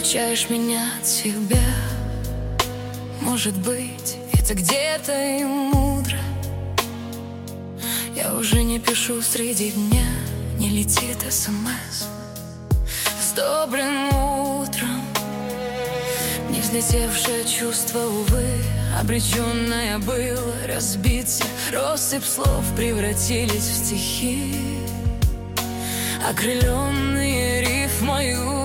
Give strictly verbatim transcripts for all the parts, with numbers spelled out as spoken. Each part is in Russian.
Отучаешь меня от себя. Может быть, это где-то и мудро. Я уже не пишу среди дня, не летит СМС с добрым утром. Не взлетевшее чувство, увы, обреченное было разбиться. Россыпь слов превратились в стихи, окрыленные рифмою.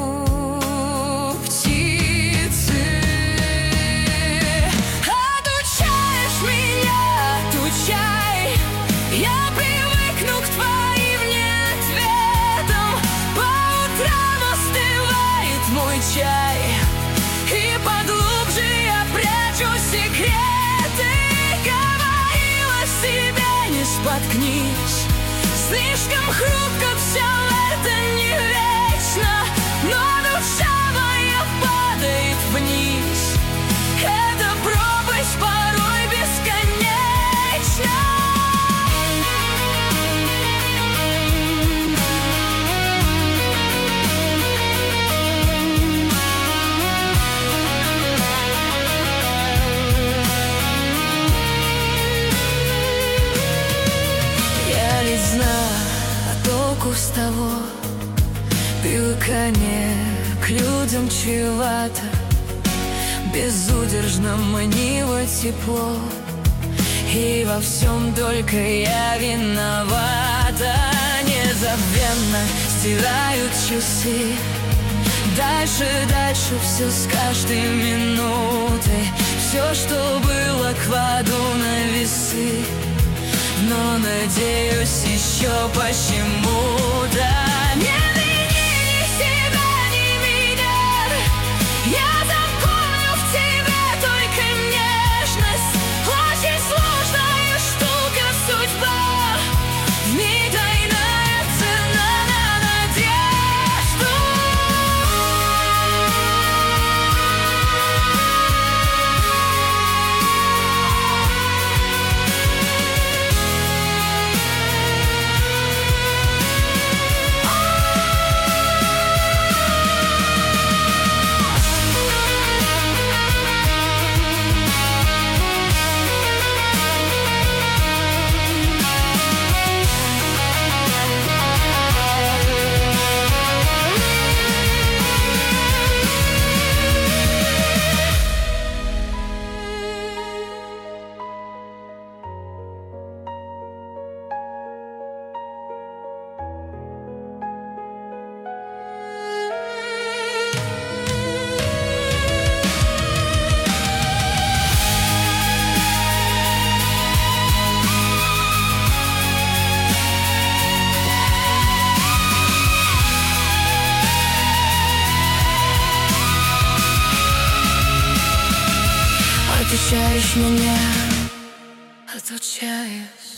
Чай, и поглубже я прячу секреты. Говорила себе, не споткнись, слишком хрупко все это не вечно. Но душа моя падает вниз, эта пропасть порой бесконечна. А толку с того, привыкание к людям чревато, безудержно манило тепло, и во всем только я виновата. Незабвенно стирают часы, дальше, дальше все с каждой минутой. Все, что было, кладу на весы, но надеюсь еще почему-то. Не вини себя, не меня, я запомню в тебе только нежность. Очень сложная штука судьба, в ней тайная цена на надежду. Отучаешь меня, отучаешь.